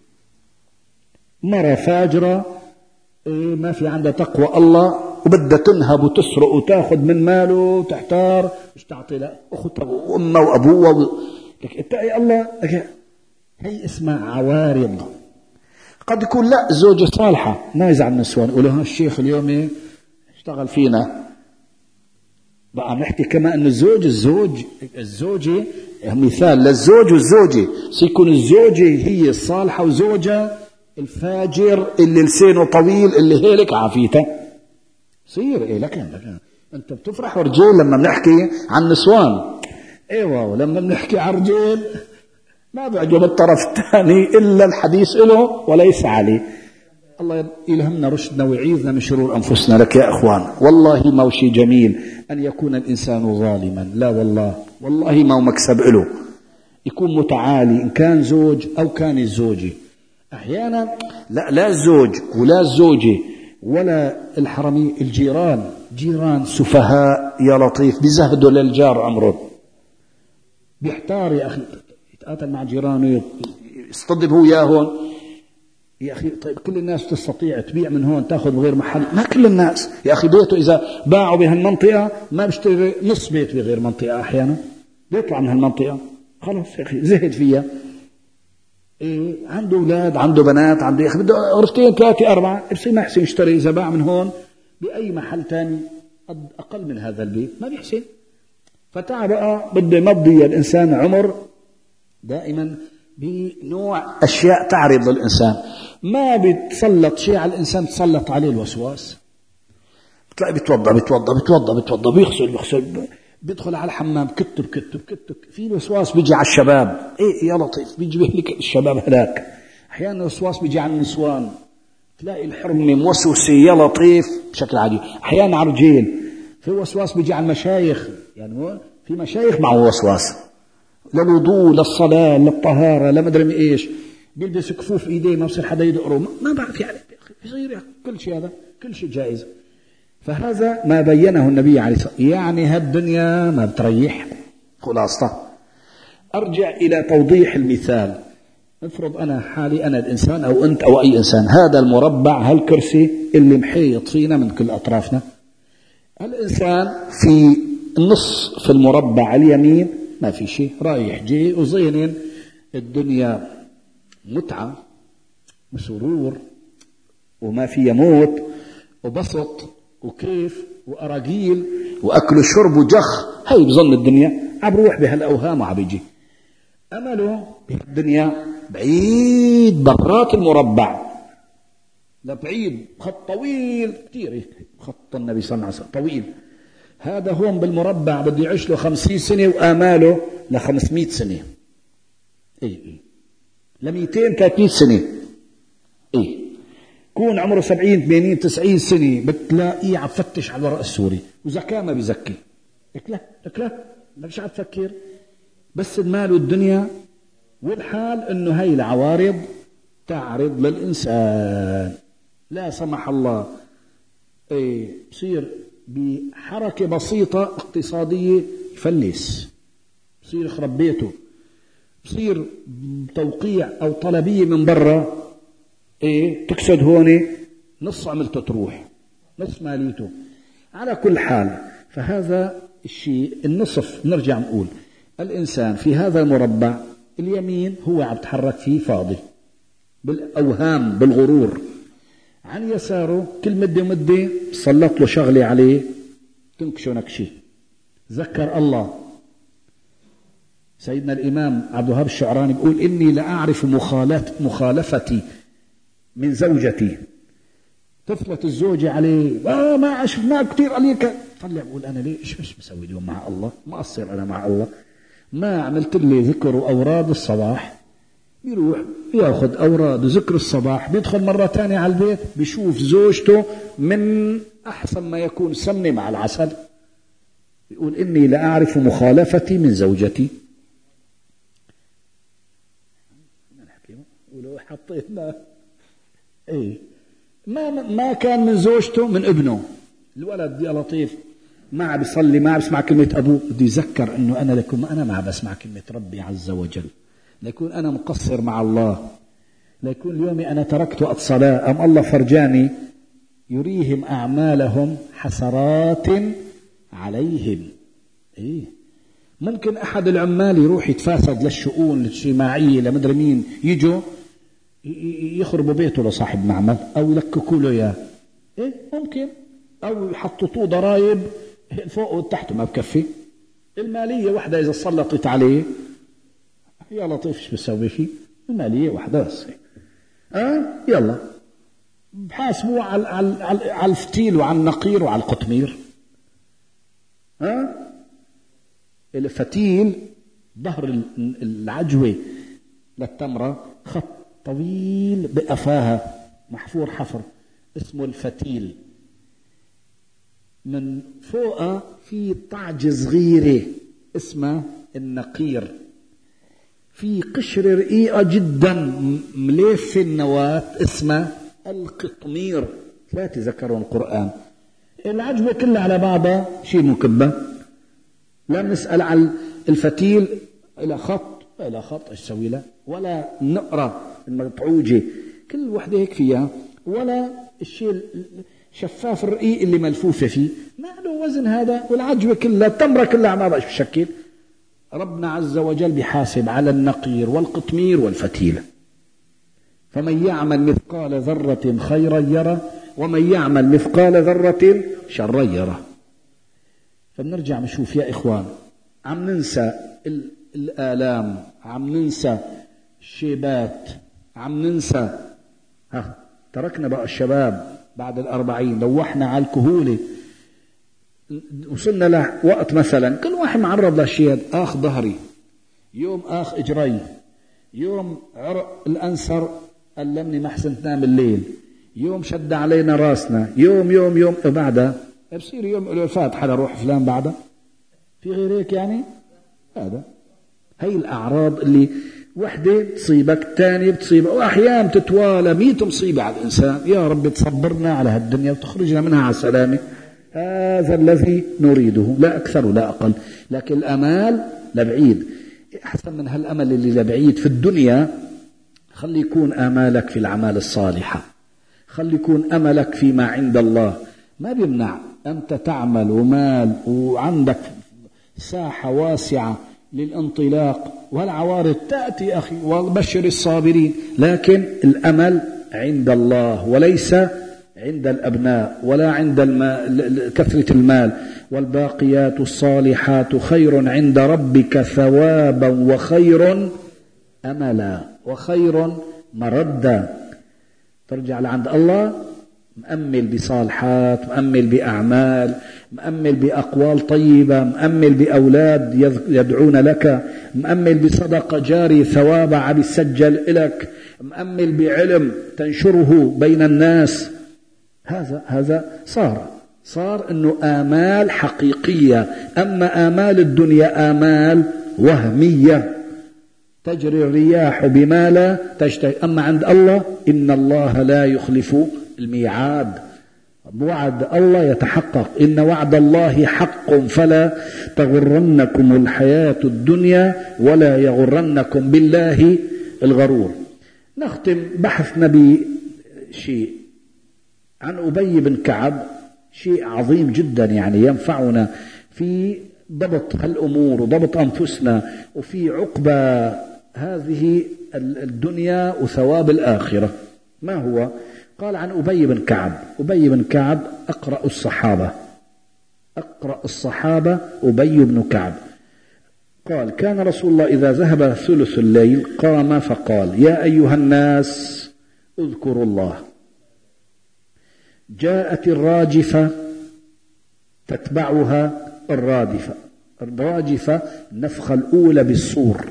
مرة فاجرة ما في عندها تقوى الله وبدها تنهب وتسرق وتاخذ من ماله وتحتار، مش تعطي لا أخته وأمه وأبوه لك اتقي الله. هي اسمها عوارض. قد يكون لا زوجة صالحة ما يزعل النسوان، يقولوا ها الشيخ اليوم اشتغل فينا. بقى نحكي كما أن الزوج الزوج الزوجة مثال للزوج والزوجة، سيكون الزوجة هي الصالحة وزوجة الفاجر اللي لسانه طويل اللي هيك عافيته. صير إيه لكن أنت بتفرح رجال لما بنحكي عن نسوان، ايوه، ولما بنحكي عن رجال ما بيعجب الطرف الثاني إلا الحديث له وليس عليه. الله يلهمنا رشدنا ويعيذنا من شرور أنفسنا. لك يا أخوان والله ما هو شيء جميل أن يكون الإنسان ظالما، لا والله، والله ما هو مكسب له يكون متعالي إن كان زوج أو كان الزوجة. أحيانا لا لا الزوج ولا الزوجة ولا الحرمي، الجيران جيران سفهاء يا لطيف، بيزهدوا للجار عمره، بيحتار يا أخي، يتقاتل مع جيرانه يصطدب هو ياهون، يا أخي طيب كل الناس تستطيع تبيع من هون تأخذ بغير محل؟ ما كل الناس يا أخي. بيته إذا باعوا بهالمنطقة ما بيشتري نص بيت بغير منطقة، أحيانا بيطلع من هالمنطقة خلاص يا أخي زهد فيها. إيه عنده أولاد عنده بنات عنده يا أخي بده غرفتين ثلاثة أربعة، بصير ما يحسن يشتري. إذا باع من هون بأي محل تاني أقل من هذا البيت ما بيحسن. فتعال بقى بده يمضي الإنسان عمر دائما بنوع أشياء تعرض للإنسان. ما بيتسلط شيء على الإنسان تسلط عليه الوسواس. بتلاقي بيتوضأ بيتوضأ بيتوضأ بيتوضأ بيغسل بيغسل بيدخل على الحمام كتب كتب كتب. في الوسواس بيجي على الشباب، إيه يا لطيف بيجي بيهلك الشباب هذاك. أحيانا الوسواس بيجي على النسوان، تلاقي الحرمة موسوسة يا لطيف بشكل عادي. أحيانا على الرجال في وسواس بيجي على المشايخ، يعني في مشايخ معه وسواس للوضوء للصلاة للطهارة لا مدري ايش، بيلبس كفوف ايديه ما بصير حدا يدقره، ما بعرف يعني بصير يعني كل شيء هذا كل شيء جائز. فهذا ما بينه النبي عليه الصلاة والسلام. يعني هالدنيا ما بتريح. خلاصة ارجع الى توضيح المثال. افرض انا حالي انا الانسان او انت او اي انسان، هذا المربع هالكرسي اللي محيط فينا من كل اطرافنا، الانسان في النص في المربع اليمين ما في شيء رايح جاي وزين الدنيا متعة وسرور وما فيها موت وبسط وكيف وأراجيل وأكل وشرب وجخ. هاي بظن الدنيا عم بروح بهالأوهام وعم بيجي. أمله بالدنيا بعيد برات المربع لبعيد خط طويل كتير، خط النبي صلى الله عليه وسلم طويل. هذا هون بالمربع بده يعيش له خمسين سنة وآماله لخمسمائة سنة. إيه إيه لمئتين ثلاثمائة سنة. إيه كون عمره سبعين ثمانين تسعين سنة بتلاقيه عم فتش على الورق السوري وزكاة ما بيزكي. لك لا لك لا مش عم تفكر بس المال والدنيا. والحال إنه هاي العوارض تعرض للإنسان لا سمح الله. إيه بصير بحركة بسيطة اقتصادية يفلس، بصير يخرب بيته، بصير توقيع أو طلبية من برا إيه تكسد هون نص عملته تروح نص ماليته. على كل حال فهذا الشيء النصف. نرجع نقول الإنسان في هذا المربع اليمين هو عم تحرك فيه فاضي بالأوهام بالغرور، عن يساره كل مدة ومدة سلط له شغلة عليه تنكشه نكشة. ذكر الله. سيدنا الإمام عبد الوهاب الشعراني بيقول إني لأعرف مخالفتي من زوجتي. تفلت الزوجة عليه آه ما عشنا كتير عليك، طلع بقول أنا ليش مش مسوي اليوم مع الله، ما أصير أنا مع الله، ما عملت لي ذكر وأوراد الصباح. بيروح ياخذ أوراد ذكر الصباح، بيدخل مرة تانية على البيت بيشوف زوجته من أحسن ما يكون سمنة مع العسل. يقول إني لأعرف مخالفتي من زوجتي. ولو حطينا إيه ما ما كان من زوجته من ابنه. الولد يا لطيف ما عم بيصلي ما عم بسمع كلمة أبوه، بده يذكر إنه أنا لكم أنا ما عم بسمع كلمة ربي عز وجل، ليكون أنا مقصر مع الله، ليكون اليوم أنا تركت الصلاة أم الله فرجاني يريهم أعمالهم حسرات عليهم. إيه ممكن أحد العمال يروح يتفاسد للشؤون الاجتماعية لمدري مين، يجوا يخربوا بيته لصاحب معمل أو يلككوا له إياه. إيه ممكن، أو يحططوا ضرائب فوق وتحت ما بكفي. المالية واحدة إذا سلطت عليه يا لطيف ايش بسوي فيه؟ المالية واحدة بس. أه يلا بحاسبوه على على على الفتيل وعلى النقير وعلى القطمير. أه الفتيل ظهر العجوة للتمرة خط طويل بقفاها محفور حفر اسمه الفتيل، من فوقه في طعجة صغيرة اسمها النقير، في قشرة رقيقة جدا مليف النواة اسمها القطمير. ثلاثة ذكروا القرآن. العجوة كلها على بعضها شيء مكبة. لا نسأل على الفتيل إلى خط إلى خط إيش سوي له، ولا نقرأ المطعوجة كل وحدة هيك فيها، ولا الشيء شفاف الرقيق اللي ملفوفة فيه ما له وزن هذا، والعجوة كلها التمرة كلها ما بقاش بشكل. ربنا عز وجل بحاسب على النقير والقطمير والفتيلة. فمن يعمل مثقال ذرة خيرا يرى ومن يعمل مثقال ذرة شرا يرى. فبنرجع نشوف يا إخوان، عم ننسى الآلام، عم ننسى الشيبات، عم ننسى. ها تركنا بقى الشباب بعد الأربعين، لوحنا على الكهولة، وصلنا لوقت مثلا كل واحد معرض للشيء، آخ ظهري، يوم آخ إجري، يوم عرق الأنسر ألمني ما حسن تنام الليل، يوم شد علينا راسنا، يوم يوم يوم وبعدها بصير يوم الوفاة لروح فلان بعدها في غير هيك. يعني هذا هي الأعراض اللي وحدة تصيبك تانية بتصيبك، وأحيانا تتوالى مية مصيبة على الإنسان. يا رب تصبرنا على هالدنيا وتخرجنا منها على السلامة. هذا الذي نريده، لا أكثر ولا أقل. لكن الأمال لبعيد، أحسن من هالأمل اللي لبعيد في الدنيا. خلي يكون آمالك في الأعمال الصالحة، خلي يكون أملك فيما عند الله. ما بيمنع أنت تعمل ومال وعندك ساحة واسعة للانطلاق، والعوارض تأتي أخي، وبشر الصابرين، لكن الأمل عند الله وليس عند الأبناء ولا عند المال، كثرة المال. والباقيات الصالحات خير عند ربك ثوابا وخير أملا وخير مردا. ترجع لعند الله مأمل بصالحات، مأمل بأعمال، مأمل بأقوال طيبة، مأمل بأولاد يدعون لك، مأمل بصدقة جاري ثواب عم يسجل لك، مأمل بعلم تنشره بين الناس. هذا هذا صار صار انه آمال حقيقية. اما آمال الدنيا آمال وهمية تجري الرياح بما لا تشتهي. اما عند الله ان الله لا يخلف الميعاد، وعد الله يتحقق. ان وعد الله حق فلا تغرنكم الحياة الدنيا ولا يغرنكم بالله الغرور. نختم بحثنا بشيء عن أبي بن كعب، شيء عظيم جدا يعني ينفعنا في ضبط هالأمور وضبط أنفسنا وفي عقبة هذه الدنيا وثواب الآخرة. ما هو؟ قال عن أبي بن كعب. أبي بن كعب أقرأ الصحابة، أقرأ الصحابة أبي بن كعب. قال كان رسول الله إذا ذهب ثلث الليل قام فقال يا أيها الناس اذكروا الله. جاءت الراجفة تتبعها الرادفة. الراجفة النفخة الأولى بالصور،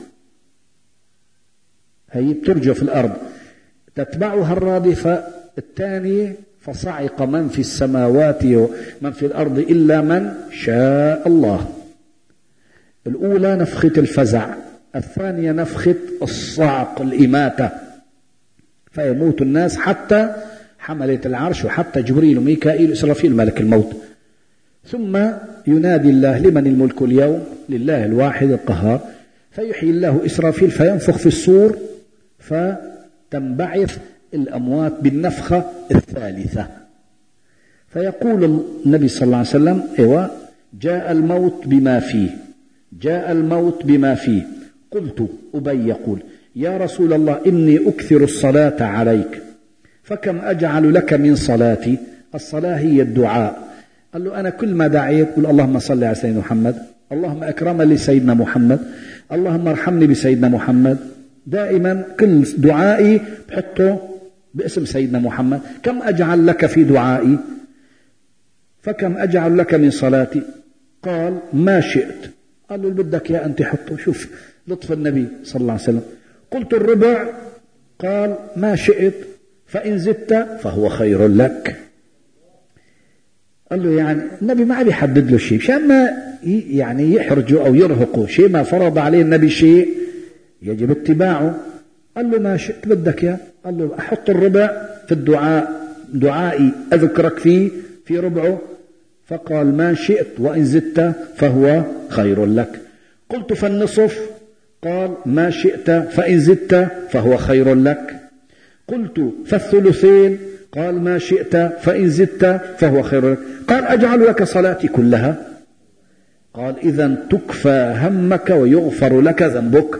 هي بترجف الأرض، تتبعها الرادفة الثانية فصعق من في السماوات ومن في الأرض إلا من شاء الله. الأولى نفخة الفزع، الثانية نفخة الصعق الإماتة، فيموت الناس حتى حملة العرش وحتى جبريل وميكائيل وإسرافيل ملك الموت. ثم ينادي الله لمن الملك اليوم؟ لله الواحد القهار. فيحيي الله إسرافيل فينفخ في الصور فتنبعث الأموات بالنفخة الثالثة. فيقول النبي صلى الله عليه وسلم ايوه جاء الموت بما فيه، جاء الموت بما فيه. قلت أبي يقول يا رسول الله إني أكثر الصلاة عليك فكم أجعل لك من صلاتي؟ الصلاة هي الدعاء. قال له أنا كل ما دعيت قل اللهم صل على سيدنا محمد، اللهم أكرم لي سيدنا محمد، اللهم ارحمني بسيدنا محمد. دائما كل دعائي بحطه باسم سيدنا محمد. كم أجعل لك في دعائي؟ فكم أجعل لك من صلاتي؟ قال ما شئت. قال له بدك يا أنت حطه. شوف لطف النبي صلى الله عليه وسلم. قلت الربع. قال ما شئت، فإن زدت فهو خير لك. قال له يعني النبي ما عم يحدد له شيء مشان ما يعني يحرجه أو يرهقه، شيء ما فرض عليه النبي شيء يجب اتباعه. قال له ما شئت بدك يا. قال له أحط الربع في الدعاء، دعائي أذكرك فيه في ربعه. فقال ما شئت وإن زدت فهو خير لك. قلت فالنصف. قال ما شئت فإن زدت فهو خير لك. قلت فالثلثين. قال ما شئت، فإن زدت فهو خير لك. قال أجعل لك صلاتي كلها. قال إذن تكفى همك ويغفر لك ذنبك.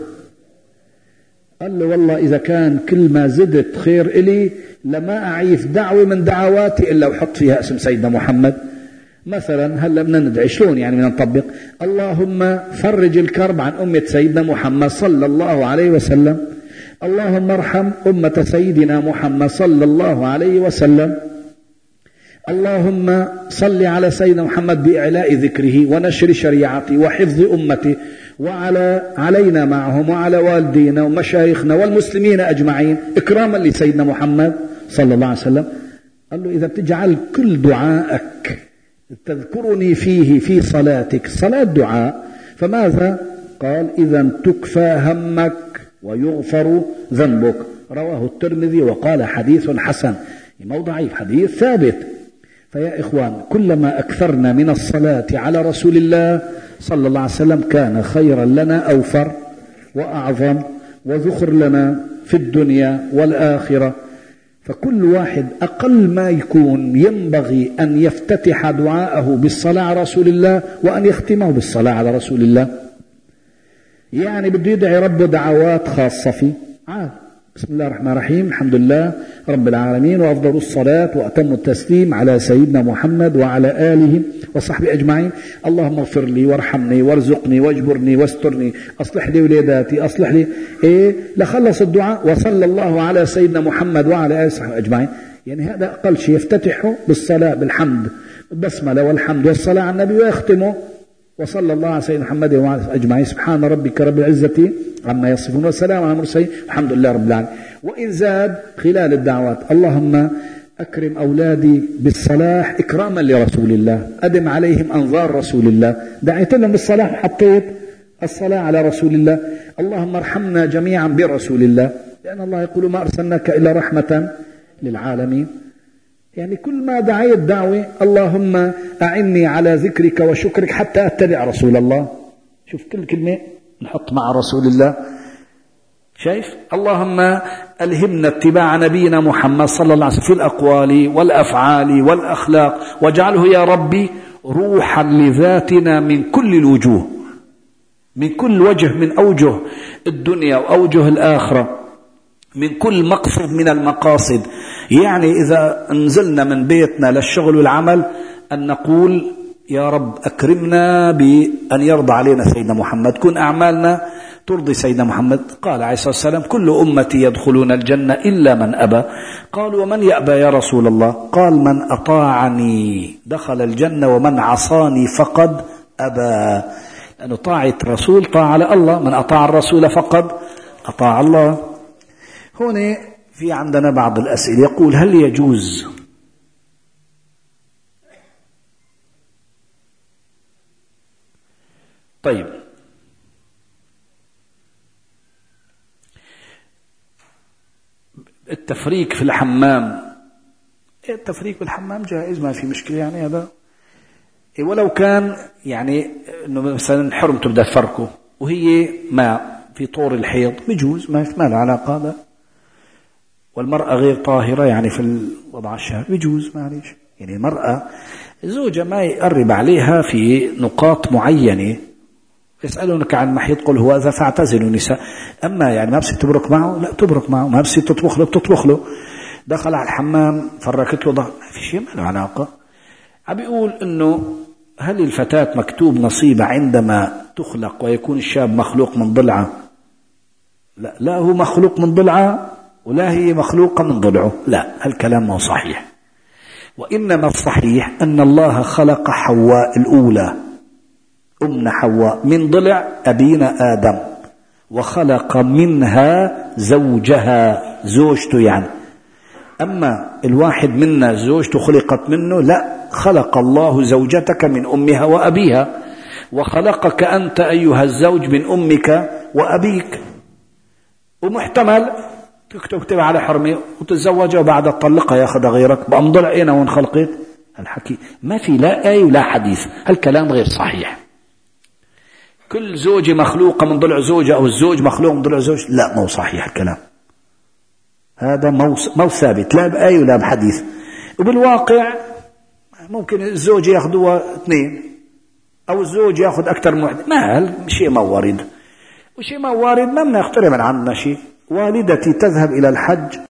قال له والله إذا كان كل ما زدت خير إلي لما أعيف دعوة من دعواتي إلا وحط فيها اسم سيدنا محمد. مثلا هلا بدنا ندعي، شلون يعني بدنا نطبق؟ اللهم فرج الكرب عن أمة سيدنا محمد صلى الله عليه وسلم، اللهم ارحم أمة سيدنا محمد صلى الله عليه وسلم، اللهم صل على سيدنا محمد بإعلاء ذكره ونشر شريعته وحفظ أمته، وعلى علينا معهم وعلى والدينا ومشايخنا والمسلمين أجمعين إكراما لسيدنا محمد صلى الله عليه وسلم. قال له إذا بتجعل كل دعائك تذكرني فيه في صلاتك صلاة دعاء فماذا؟ قال إذا تكفى همك ويغفر ذنبك. رواه الترمذي وقال حديث حسن، مو ضعيف، حديث ثابت. فيا إخوان كلما أكثرنا من الصلاة على رسول الله صلى الله عليه وسلم كان خيرا لنا أوفر وأعظم وذخر لنا في الدنيا والآخرة. فكل واحد أقل ما يكون ينبغي أن يفتتح دعاءه بالصلاة على رسول الله وأن يختمه بالصلاة على رسول الله. يعني بده يدعي ربه دعوات خاصة فيه عاد. بسم الله الرحمن الرحيم، الحمد لله رب العالمين، وأفضل الصلاة وأتم التسليم على سيدنا محمد وعلى آله وصحبه أجمعين. اللهم اغفر لي وارحمني وارزقني واجبرني واسترني، أصلح لي ولاداتي، أصلح لي إيه، لخلص الدعاء وصلى الله على سيدنا محمد وعلى آله وصحبه أجمعين. يعني هذا أقل شيء، يفتتحه بالصلاة بالحمد البسملة والحمد والصلاة على النبي، ويختمه وصلى الله على سيدنا محمد وعلى آله أجمعين. سبحان ربك رب العزة عما يصفون والسلام على المرسلين الحمد لله رب العالمين. وإن زاد خلال الدعوات اللهم أكرم أولادي بالصلاح إكراما لرسول الله، أدم عليهم أنظار رسول الله. دعيت لهم بالصلاح وحطيت الصلاة على رسول الله. اللهم ارحمنا جميعا برسول الله، لأن الله يقول ما أرسلناك إلا رحمة للعالمين. يعني كل ما دعيت دعوة اللهم أعني على ذكرك وشكرك حتى أتبع رسول الله. شوف كل كلمة نحط مع رسول الله. شايف؟ اللهم ألهمنا اتباع نبينا محمد صلى الله عليه وسلم في الأقوال والأفعال والأخلاق، واجعله يا ربي روحا لذاتنا من كل الوجوه، من كل وجه من أوجه الدنيا وأوجه الآخرة، من كل مقصد من المقاصد. يعني إذا نزلنا من بيتنا للشغل والعمل أن نقول يا رب أكرمنا بأن يرضى علينا سيدنا محمد، كن أعمالنا ترضي سيدنا محمد. قال عليه الصلاة والسلام كل أمتي يدخلون الجنة إلا من أبى. قالوا ومن يأبى يا رسول الله؟ قال من أطاعني دخل الجنة ومن عصاني فقد أبى. لأنه طاعة رسول طاعة على الله، من أطاع الرسول فقد أطاع الله. هنا في عندنا بعض الأسئلة، يقول هل يجوز طيب التفريق في الحمام؟ التفريق في الحمام جائز، ما في مشكلة يعني هذا، ولو كان يعني انه مثلا حرمته بدها تفركه وهي ماء في طور الحيض بجوز، ما ما له علاقة هذا. والمرأة غير طاهرة يعني في الوضع الشهري بجوز، معليش. يعني المرأة الزوجة ما يقرب عليها في نقاط معينة. يسألونك عن محيط قل هو إذا فاعتزلوا النساء. أما يعني ما بصير تبرك معه، لا تبرك معه. ما بصير تطبخ له، بتطبخ له. دخل على الحمام فركت له ظهر، ما في شيء، ما له علاقة. عم بيقول إنه هل الفتاة مكتوب نصيبة عندما تخلق ويكون الشاب مخلوق من ضلعه؟ لا، لا هو مخلوق من ضلعه ولا هي مخلوقة من ضلعه، لا، هالكلام ما صحيح. وإنما الصحيح أن الله خلق حواء الأولى أمنا حواء من ضلع أبينا آدم، وخلق منها زوجها زوجته يعني. أما الواحد منا زوجته خلقت منه، لا، خلق الله زوجتك من أمها وأبيها، وخلقك أنت أيها الزوج من أمك وأبيك. ومحتمل تكتب على حرمة وتتزوجها وبعد تطلقها ياخذ غيرك بأم ضلع أين وين خلقت. الحكي ما في لا آية ولا حديث، هالكلام غير صحيح. كل زوجة مخلوقة من ضلع زوجة أو الزوج مخلوق من ضلع زوج، لا، مو صحيح الكلام. هذا مو ثابت لا بآية ولا بحديث. وبالواقع ممكن الزوج ياخذوها اثنين أو الزوج ياخذ أكثر من واحد، ما شيء ما وارد، وشيء ما وارد ما بنخترع من عنا شيء. والدتي تذهب إلى الحج